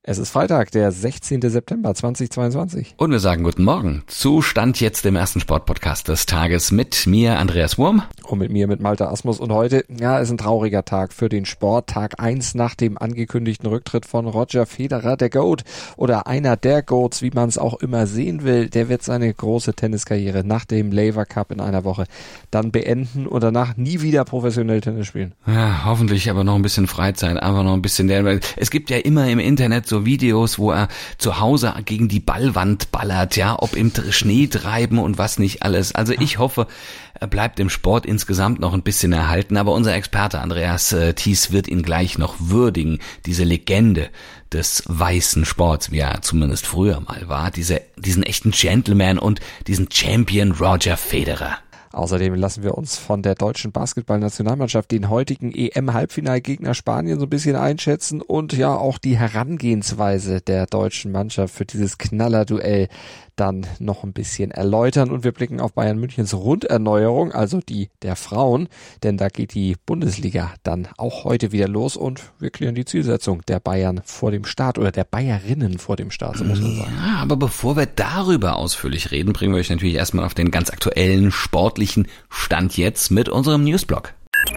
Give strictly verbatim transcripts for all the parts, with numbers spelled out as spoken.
Es ist Freitag, der sechzehnten September zweitausendzweiundzwanzig. Und wir sagen guten Morgen. Zu Stand jetzt im ersten Sportpodcast des Tages mit mir, Andreas Wurm. Und mit mir, mit Malte Asmus. Und heute, ja, ist ein trauriger Tag für den Sport. Tag eins nach dem angekündigten Rücktritt von Roger Federer, der GOAT oder einer der GOATs, wie man es auch immer sehen will. Der wird seine große Tenniskarriere nach dem Laver Cup in einer Woche dann beenden und danach nie wieder professionell Tennis spielen. Ja, hoffentlich aber noch ein bisschen Freizeit, einfach noch ein bisschen der. Es gibt ja immer im Internet so Videos, wo er zu Hause gegen die Ballwand ballert, ja, ob im Schnee treiben und was nicht alles. Also ich hoffe, er bleibt im Sport insgesamt noch ein bisschen erhalten, aber unser Experte Andreas äh, Thies wird ihn gleich noch würdigen, diese Legende des weißen Sports, wie er zumindest früher mal war, diese, diesen echten Gentleman und diesen Champion Roger Federer. Außerdem lassen wir uns von der deutschen Basketballnationalmannschaft den heutigen E M-Halbfinalgegner Spanien so ein bisschen einschätzen und ja auch die Herangehensweise der deutschen Mannschaft für dieses Knallerduell dann noch ein bisschen erläutern. Und wir blicken auf Bayern Münchens Runderneuerung, also die der Frauen, denn da geht die Bundesliga dann auch heute wieder los und wir klären die Zielsetzung der Bayern vor dem Start oder der Bayerinnen vor dem Start, so muss man sagen. Ja, aber bevor wir darüber ausführlich reden, bringen wir euch natürlich erstmal auf den ganz aktuellen sportlichen Stand jetzt mit unserem Newsblog.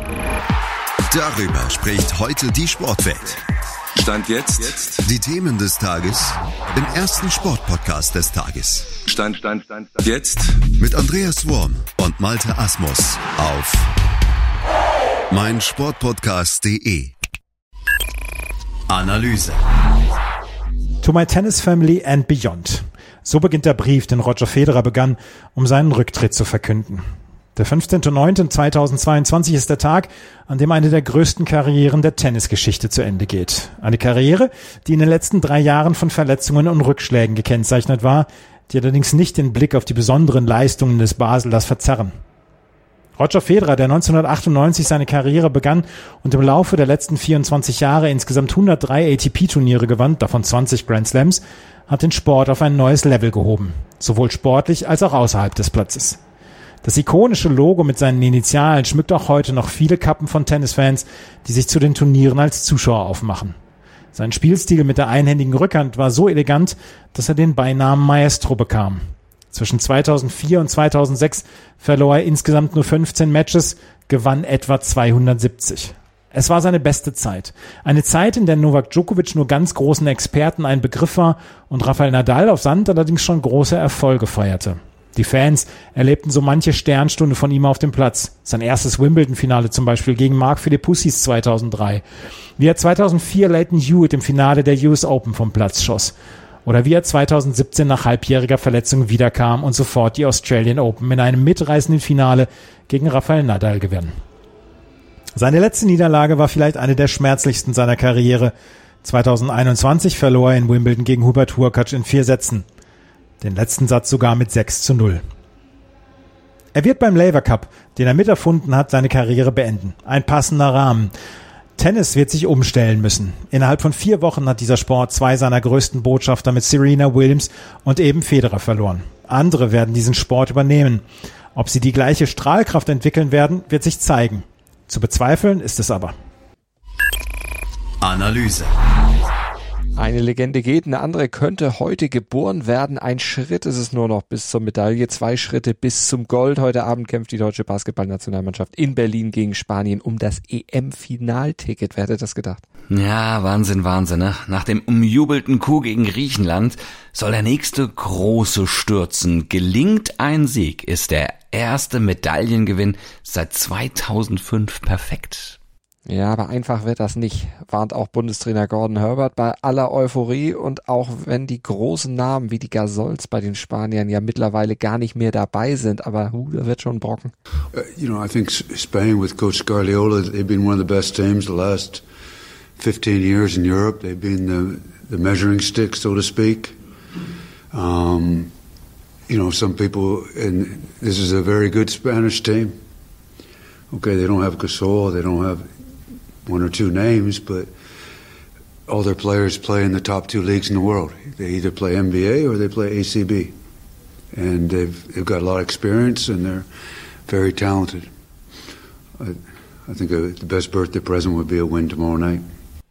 Darüber spricht heute die Sportwelt. Stand jetzt. Die Themen des Tages im ersten Sportpodcast des Tages. Stand, Stand, Stand, Stand. Jetzt. Mit Andreas Wurm und Malte Asmus auf meinsportpodcast punkt de. Analyse. To my tennis family and beyond. So beginnt der Brief, den Roger Federer begann, um seinen Rücktritt zu verkünden. Der fünfzehnten neunten zweitausendzweiundzwanzig ist der Tag, an dem eine der größten Karrieren der Tennisgeschichte zu Ende geht. Eine Karriere, die in den letzten drei Jahren von Verletzungen und Rückschlägen gekennzeichnet war, die allerdings nicht den Blick auf die besonderen Leistungen des Baselers verzerren. Roger Federer, der neunzehnhundertachtundneunzig seine Karriere begann und im Laufe der letzten vierundzwanzig Jahre insgesamt hundertdrei A T P-Turniere gewann, davon zwanzig Grand Slams, hat den Sport auf ein neues Level gehoben, sowohl sportlich als auch außerhalb des Platzes. Das ikonische Logo mit seinen Initialen schmückt auch heute noch viele Kappen von Tennisfans, die sich zu den Turnieren als Zuschauer aufmachen. Sein Spielstil mit der einhändigen Rückhand war so elegant, dass er den Beinamen Maestro bekam. Zwischen zweitausendvier und zweitausendsechs verlor er insgesamt nur fünfzehn Matches, gewann etwa zweihundertsiebzig. Es war seine beste Zeit. Eine Zeit, in der Novak Djokovic nur ganz großen Experten ein Begriff war und Rafael Nadal auf Sand allerdings schon große Erfolge feierte. Die Fans erlebten so manche Sternstunde von ihm auf dem Platz. Sein erstes Wimbledon-Finale zum Beispiel gegen Mark Philippoussis zweitausenddrei. Wie er zweitausendvier Lleyton Hewitt im Finale der U S Open vom Platz schoss. Oder wie er zweitausendsiebzehn nach halbjähriger Verletzung wiederkam und sofort die Australian Open in einem mitreißenden Finale gegen Rafael Nadal gewann. Seine letzte Niederlage war vielleicht eine der schmerzlichsten seiner Karriere. zweitausendeinundzwanzig verlor er in Wimbledon gegen Hubert Hurkacz in vier Sätzen. Den letzten Satz sogar mit sechs zu null. Er wird beim Laver Cup, den er miterfunden hat, seine Karriere beenden. Ein passender Rahmen. Tennis wird sich umstellen müssen. Innerhalb von vier Wochen hat dieser Sport zwei seiner größten Botschafter mit Serena Williams und eben Federer verloren. Andere werden diesen Sport übernehmen. Ob sie die gleiche Strahlkraft entwickeln werden, wird sich zeigen. Zu bezweifeln ist es aber. Analyse. Eine Legende geht, eine andere könnte heute geboren werden. Ein Schritt ist es nur noch bis zur Medaille, zwei Schritte bis zum Gold. Heute Abend kämpft die deutsche Basketballnationalmannschaft in Berlin gegen Spanien um das E M-Finalticket. Wer hätte das gedacht? Ja, Wahnsinn, Wahnsinn, ne? Nach dem umjubelten Coup gegen Griechenland soll der nächste große stürzen. Gelingt ein Sieg, ist der erste Medaillengewinn seit zweitausendfünf perfekt. Ja, aber einfach wird das nicht, warnt auch Bundestrainer Gordon Herbert bei aller Euphorie und auch wenn die großen Namen wie die Gasols bei den Spaniern ja mittlerweile gar nicht mehr dabei sind, aber uh, da wird schon ein Brocken. Uh, you know, I think Spain with Coach Guardiola, they've been one of the best teams the last fifteen years in Europe. They've been the, the measuring stick, so to speak. Um, you know, some people, and this is a very good Spanish team. Okay, they don't have Gasol, they don't have one or two names, but all their players play in the top two leagues in the world. They either play N B A or they play A C B. And they've, they've got a lot of experience and they're very talented. I, I think a, the best birthday present would be a win tomorrow night.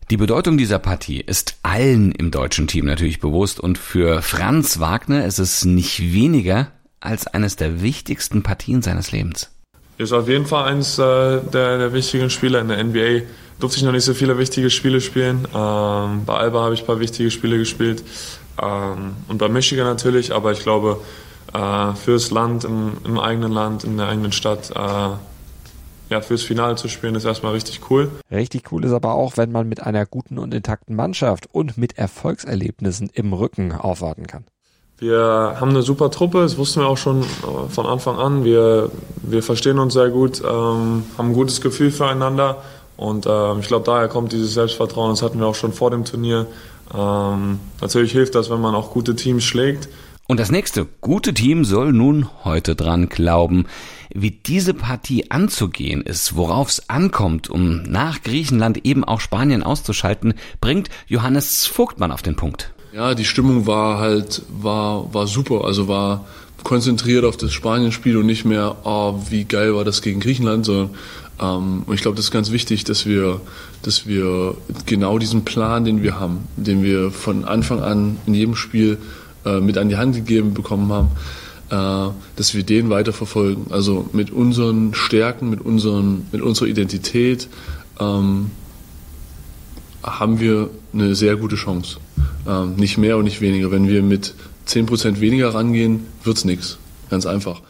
Die Bedeutung dieser Partie ist allen im deutschen Team natürlich bewusst und für Franz Wagner ist es nicht weniger als eines der wichtigsten Partien seines Lebens. Ist auf jeden Fall eines äh, der, der wichtigen Spiele in der N B A. Durfte ich noch nicht so viele wichtige Spiele spielen. Ähm, bei Alba habe ich ein paar wichtige Spiele gespielt ähm, und bei Michigan natürlich, aber ich glaube äh, fürs Land, im, im eigenen Land, in der eigenen Stadt, äh, ja, fürs Finale zu spielen, ist erstmal richtig cool. Richtig cool ist aber auch, wenn man mit einer guten und intakten Mannschaft und mit Erfolgserlebnissen im Rücken aufwarten kann. Wir haben eine super Truppe, das wussten wir auch schon von Anfang an. Wir, wir verstehen uns sehr gut, ähm, haben ein gutes Gefühl füreinander und ähm, ich glaube, daher kommt dieses Selbstvertrauen. Das hatten wir auch schon vor dem Turnier. Ähm, natürlich hilft das, wenn man auch gute Teams schlägt. Und das nächste gute Team soll nun heute dran glauben. Wie diese Partie anzugehen ist, worauf es ankommt, um nach Griechenland eben auch Spanien auszuschalten, bringt Johannes Vogtmann auf den Punkt. Ja, die Stimmung war halt, war, war super, also war konzentriert auf das Spanien-Spiel und nicht mehr, oh, wie geil war das gegen Griechenland, sondern, ähm, und ich glaube, das ist ganz wichtig, dass wir, dass wir genau diesen Plan, den wir haben, den wir von Anfang an in jedem Spiel äh, mit an die Hand gegeben bekommen haben, äh, dass wir den weiterverfolgen, also mit unseren Stärken, mit unseren, mit unserer Identität, ähm, haben wir eine sehr gute Chance. Ähm, nicht mehr und nicht weniger. Wenn wir mit zehn Prozent weniger rangehen, wird's nichts. Ganz einfach.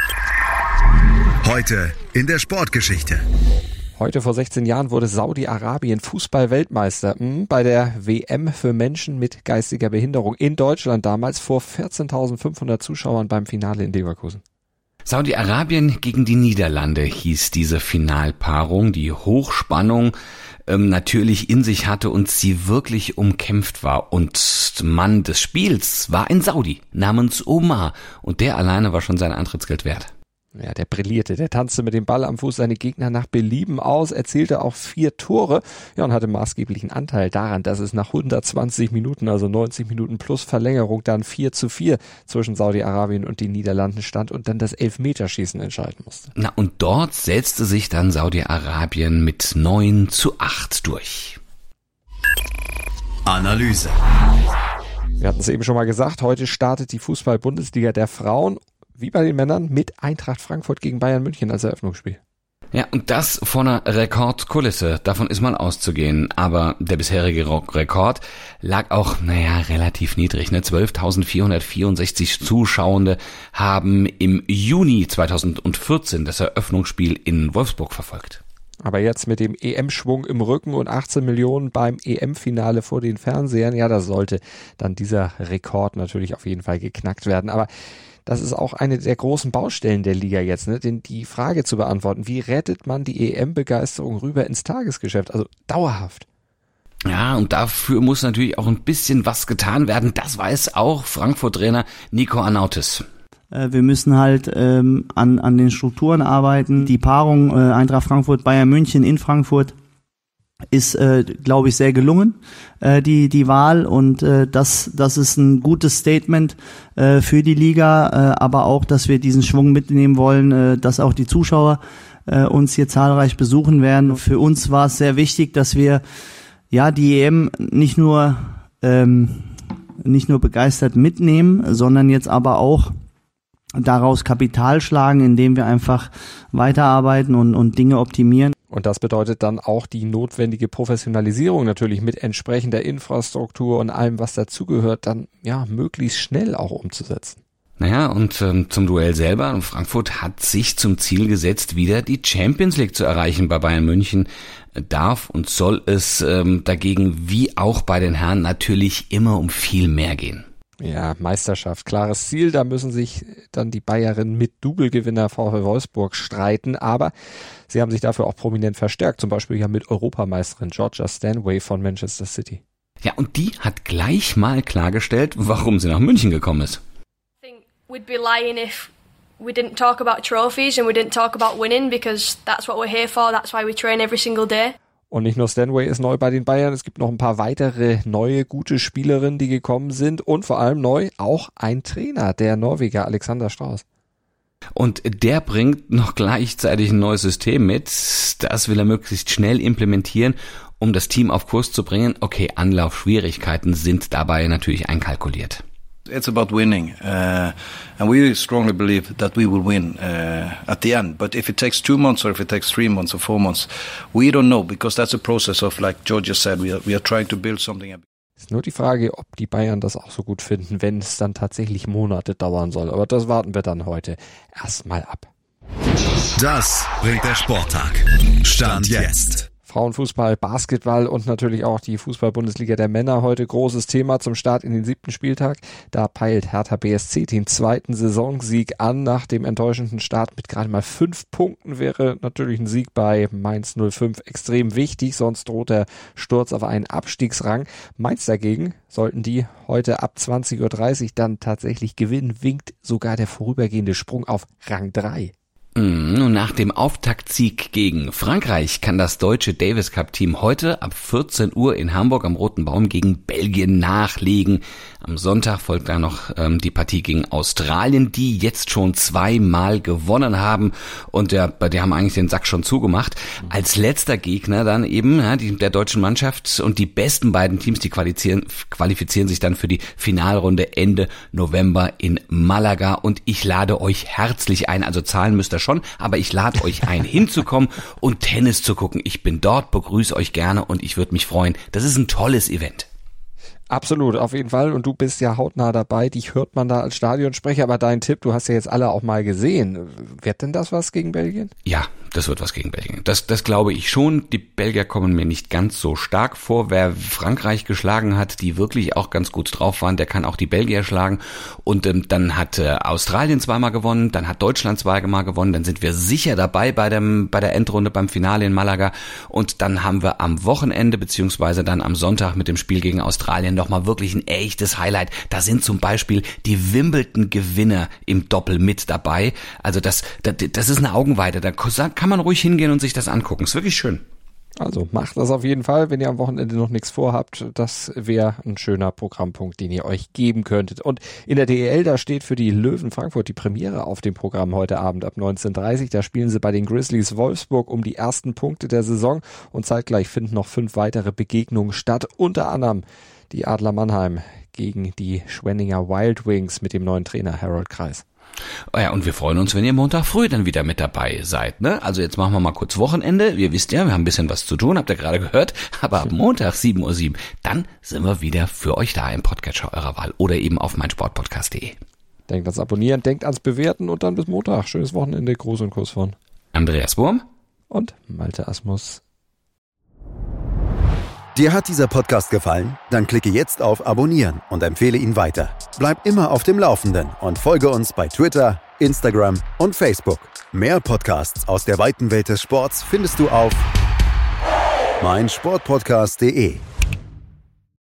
Heute in der Sportgeschichte. Heute vor sechzehn Jahren wurde Saudi-Arabien Fußball-Weltmeister bei der W M für Menschen mit geistiger Behinderung in Deutschland, damals vor vierzehntausendfünfhundert Zuschauern beim Finale in Leverkusen. Saudi-Arabien gegen die Niederlande hieß diese Finalpaarung, die Hochspannung ähm, natürlich in sich hatte und sie wirklich umkämpft war. Und Mann des Spiels war ein Saudi namens Omar und der alleine war schon sein Eintrittsgeld wert. Ja, der brillierte, der tanzte mit dem Ball am Fuß seine Gegner nach Belieben aus, erzielte auch vier Tore, ja, und hatte maßgeblichen Anteil daran, dass es nach hundertzwanzig Minuten, also neunzig Minuten plus Verlängerung, dann vier zu vier zwischen Saudi-Arabien und den Niederlanden stand und dann das Elfmeterschießen entscheiden musste. Na, und dort setzte sich dann Saudi-Arabien mit neun zu acht durch. Analyse. Wir hatten es eben schon mal gesagt, heute startet die Fußball-Bundesliga der Frauen, wie bei den Männern, mit Eintracht Frankfurt gegen Bayern München als Eröffnungsspiel. Ja, und das vor einer Rekordkulisse, davon ist mal auszugehen. Aber der bisherige Rekord lag auch, naja, relativ niedrig. Ne? zwölftausendvierhundertvierundsechzig Zuschauende haben im Juni zweitausendvierzehn das Eröffnungsspiel in Wolfsburg verfolgt. Aber jetzt mit dem E M-Schwung im Rücken und achtzehn Millionen beim E M-Finale vor den Fernsehern, ja, da sollte dann dieser Rekord natürlich auf jeden Fall geknackt werden. Aber das ist auch eine der großen Baustellen der Liga jetzt, ne? Denn die Frage zu beantworten, wie rettet man die E M-Begeisterung rüber ins Tagesgeschäft, also dauerhaft? Ja, und dafür muss natürlich auch ein bisschen was getan werden. Das weiß auch Frankfurt-Trainer Nico Arnautis. Wir müssen halt ähm, an, an den Strukturen arbeiten. Die Paarung äh, Eintracht Frankfurt, Bayern München in Frankfurt ist, äh, glaube ich, sehr gelungen, äh, die die Wahl, und äh, das das ist ein gutes Statement äh, für die Liga, äh, aber auch, dass wir diesen Schwung mitnehmen wollen, äh, dass auch die Zuschauer äh, uns hier zahlreich besuchen werden. Für uns war es sehr wichtig, dass wir ja die E M nicht nur ähm, nicht nur begeistert mitnehmen, sondern jetzt aber auch daraus Kapital schlagen, indem wir einfach weiterarbeiten und, und Dinge optimieren. Und das bedeutet dann auch die notwendige Professionalisierung natürlich mit entsprechender Infrastruktur und allem, was dazugehört, dann ja möglichst schnell auch umzusetzen. Naja, und ähm, zum Duell selber. Frankfurt hat sich zum Ziel gesetzt, wieder die Champions League zu erreichen. Bei Bayern München darf und soll es ähm, dagegen, wie auch bei den Herren, natürlich immer um viel mehr gehen. Ja, Meisterschaft, klares Ziel, da müssen sich dann die Bayerinnen mit Double-Gewinner VfL Wolfsburg streiten, aber sie haben sich dafür auch prominent verstärkt, zum Beispiel ja mit Europameisterin Georgia Stanway von Manchester City. Ja, und die hat gleich mal klargestellt, warum sie nach München gekommen ist. I think we'd be lying if we didn't talk about trophies and we didn't talk about winning, because that's what we're here for, that's why we train every single day. Und nicht nur Stanway ist neu bei den Bayern, es gibt noch ein paar weitere neue, gute Spielerinnen, die gekommen sind und vor allem neu auch ein Trainer, der Norweger Alexander Strauß. Und der bringt noch gleichzeitig ein neues System mit, das will er möglichst schnell implementieren um das Team auf Kurs zu bringen. Okay, Anlaufschwierigkeiten sind dabei natürlich einkalkuliert. It's about winning, uh, and we strongly believe that we will win uh, at the end. But if it takes two months or if it takes three months or four months, we don't know, because that's a process of, like Georgia said, we are, we are trying to build something. Ist nur die Frage, ob die Bayern das auch so gut finden, wenn es dann tatsächlich Monate dauern soll. Aber das warten wir dann heute erstmal ab. Das bringt der Sporttag. Stand jetzt. Frauenfußball, Basketball und natürlich auch die Fußball-Bundesliga der Männer heute großes Thema zum Start in den siebten Spieltag. Da peilt Hertha B S C den zweiten Saisonsieg an. Nach dem enttäuschenden Start mit gerade mal fünf Punkten wäre natürlich ein Sieg bei Mainz null fünf extrem wichtig, sonst droht der Sturz auf einen Abstiegsrang. Mainz dagegen, sollten die heute ab zwanzig Uhr dreißig dann tatsächlich gewinnen, winkt sogar der vorübergehende Sprung auf Rang drei. Und nach dem Auftaktsieg gegen Frankreich kann das deutsche Davis Cup Team heute ab vierzehn Uhr in Hamburg am Roten Baum gegen Belgien nachlegen. Am Sonntag folgt dann noch ähm, die Partie gegen Australien, die jetzt schon zweimal gewonnen haben und der, die haben eigentlich den Sack schon zugemacht. Als letzter Gegner dann eben ja, die, der deutschen Mannschaft und die besten beiden Teams, die qualifizieren, qualifizieren sich dann für die Finalrunde Ende November in Malaga und ich lade euch herzlich ein, also zahlen müsst ihr schon, aber ich lade euch ein, hinzukommen und Tennis zu gucken. Ich bin dort, begrüße euch gerne und ich würde mich freuen. Das ist ein tolles Event. Absolut, auf jeden Fall. Und du bist ja hautnah dabei. Dich hört man da als Stadionsprecher. Aber dein Tipp, du hast ja jetzt alle auch mal gesehen. Wird denn das was gegen Belgien? Ja, das wird was gegen Belgien. Das, das glaube ich schon. Die Belgier kommen mir nicht ganz so stark vor. Wer Frankreich geschlagen hat, die wirklich auch ganz gut drauf waren, der kann auch die Belgier schlagen. Und ähm, dann hat äh, Australien zweimal gewonnen, dann hat Deutschland zweimal gewonnen. Dann sind wir sicher dabei bei dem bei der Endrunde beim Finale in Malaga. Und dann haben wir am Wochenende beziehungsweise dann am Sonntag mit dem Spiel gegen Australien nochmal wirklich ein echtes Highlight. Da sind zum Beispiel die Wimbledon-Gewinner im Doppel mit dabei. Also das, das, das ist eine Augenweide. Da kann man ruhig hingehen und sich das angucken. Ist wirklich schön. Also macht das auf jeden Fall, wenn ihr am Wochenende noch nichts vorhabt. Das wäre ein schöner Programmpunkt, den ihr euch geben könntet. Und in der D E L, da steht für die Löwen Frankfurt die Premiere auf dem Programm heute Abend ab neunzehn Uhr dreißig. Da spielen sie bei den Grizzlies Wolfsburg um die ersten Punkte der Saison und zeitgleich finden noch fünf weitere Begegnungen statt. Unter anderem die Adler Mannheim gegen die Schwenninger Wild Wings mit dem neuen Trainer Harold Kreis. Oh ja, und wir freuen uns, wenn ihr Montag früh dann wieder mit dabei seid, ne? Also jetzt machen wir mal kurz Wochenende. Ihr wisst ja, wir haben ein bisschen was zu tun, habt ihr gerade gehört. Aber ab Montag sieben Uhr sieben, dann sind wir wieder für euch da im Podcatcher eurer Wahl oder eben auf meinsportpodcast punkt de. Denkt ans Abonnieren, denkt ans Bewerten und dann bis Montag. Schönes Wochenende. Gruß und Kuss von Andreas Wurm und Malte Asmus. Dir hat dieser Podcast gefallen? Dann klicke jetzt auf Abonnieren und empfehle ihn weiter. Bleib immer auf dem Laufenden und folge uns bei Twitter, Instagram und Facebook. Mehr Podcasts aus der weiten Welt des Sports findest du auf meinsportpodcast punkt de.